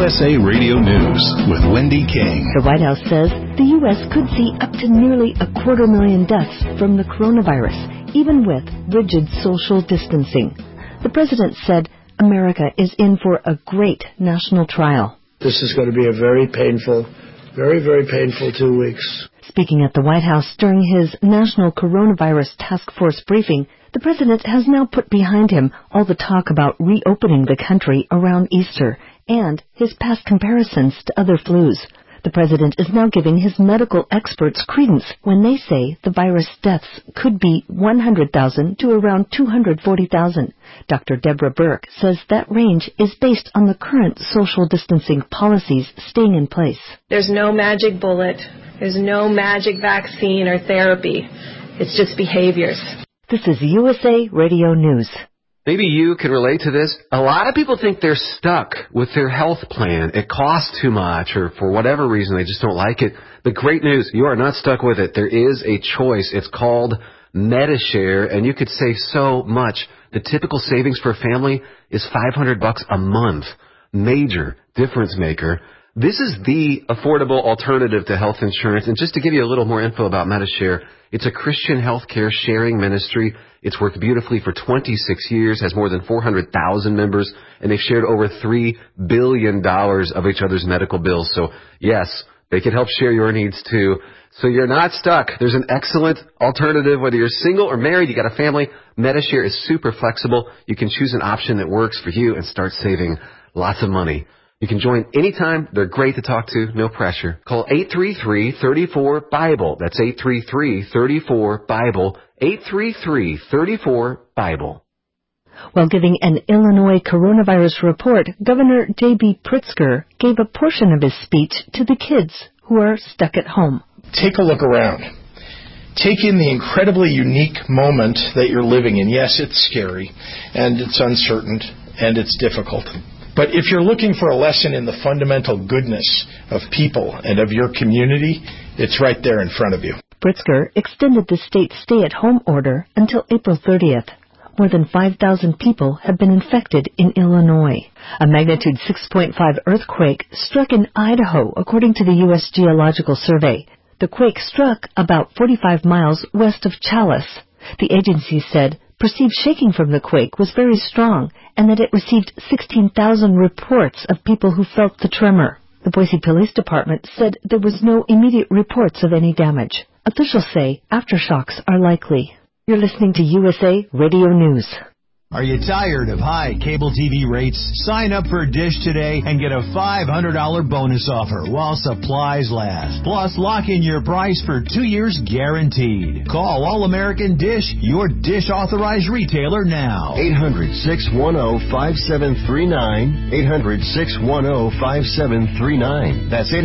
USA Radio News with Wendy King. The White House says the U.S. could see up to nearly 250,000 deaths from the coronavirus, even with rigid social distancing. The president said America is in for a great national trial. This is going to be a very painful, very, very painful 2 weeks. Speaking at the White House during his National Coronavirus Task Force briefing, the president has now put behind him all the talk about reopening the country around Easter and his past comparisons to other flus. The president is now giving his medical experts credence when they say the virus deaths could be 100,000 to around 240,000. Dr. Deborah Burke says that range is based on the current social distancing policies staying in place. There's no magic bullet. There's no magic vaccine or therapy. It's just behaviors. This is USA Radio News. Maybe you can relate to this. A lot of people think they're stuck with their health plan. It costs too much, or for whatever reason, they just don't like it. The great news, you are not stuck with it. There is a choice. It's called Medi-Share, and you could save so much. The typical savings for a family is $500 a month. Major difference maker. This is the affordable alternative to health insurance. And just to give you a little more info about Medi-Share, it's a Christian healthcare sharing ministry. It's worked beautifully for 26 years, has more than 400,000 members, and they've shared over $3 billion of each other's medical bills. So, yes, they can help share your needs, too. So you're not stuck. There's an excellent alternative. Whether you're single or married, you got a family, Medi-Share is super flexible. You can choose an option that works for you and start saving lots of money. You can join anytime. They're great to talk to. No pressure. Call 833-34-BIBLE. That's 833-34-BIBLE. 833-34-BIBLE. While giving an Illinois coronavirus report, Governor J.B. Pritzker gave a portion of his speech to the kids who are stuck at home. Take a look around. Take in the incredibly unique moment that you're living in. Yes, it's scary, and it's uncertain, and it's difficult. But if you're looking for a lesson in the fundamental goodness of people and of your community, it's right there in front of you. Pritzker extended the state's stay-at-home order until April 30th. More than 5,000 people have been infected in Illinois. A magnitude 6.5 earthquake struck in Idaho, according to the U.S. Geological Survey. The quake struck about 45 miles west of Challis. The agency said perceived shaking from the quake was very strong and that it received 16,000 reports of people who felt the tremor. The Boise Police Department said there was no immediate reports of any damage. Officials say aftershocks are likely. You're listening to USA Radio News. Are you tired of high cable TV rates? Sign up for Dish today and get a $500 bonus offer while supplies last. Plus, lock in your price for 2 years guaranteed. Call All-American Dish, your Dish authorized retailer now. 800-610-5739. 800-610-5739. That's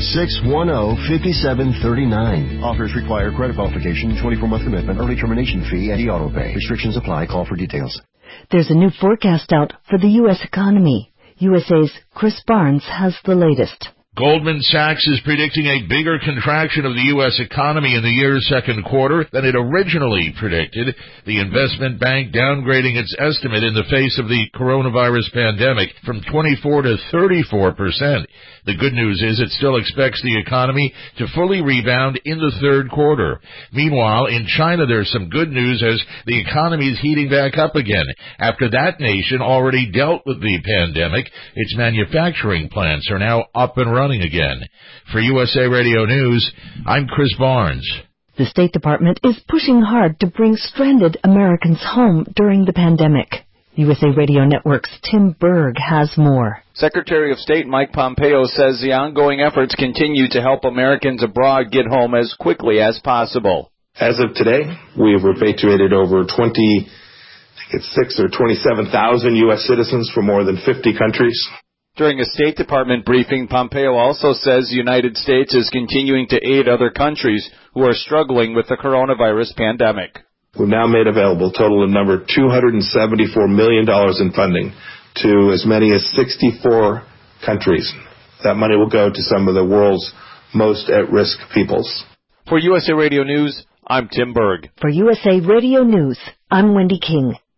800-610-5739. Offers require credit qualification, 24-month commitment, early termination fee, and e-auto pay. Restrictions apply. Call for details. There's a new forecast out for the U.S. economy. USA's Chris Barnes has the latest. Goldman Sachs is predicting a bigger contraction of the U.S. economy in the year's second quarter than it originally predicted, the investment bank downgrading its estimate in the face of the coronavirus pandemic from 24 to 34%. The good news is it still expects the economy to fully rebound in the third quarter. Meanwhile, in China, there's some good news as the economy is heating back up again. After that nation already dealt with the pandemic, its manufacturing plants are now up and running again. For USA Radio News, I'm Chris Barnes. The State Department is pushing hard to bring stranded Americans home during the pandemic. USA Radio Network's Tim Berg has more. Secretary of State Mike Pompeo says the ongoing efforts continue to help Americans abroad get home as quickly as possible. As of today, we have repatriated over 26 or 27,000 U.S. citizens from more than 50 countries. During a State Department briefing, Pompeo also says the United States is continuing to aid other countries who are struggling with the coronavirus pandemic. We've now made available a total of number $274 million in funding to as many as 64 countries. That money will go to some of the world's most at-risk peoples. For USA Radio News, I'm Tim Berg. For USA Radio News, I'm Wendy King.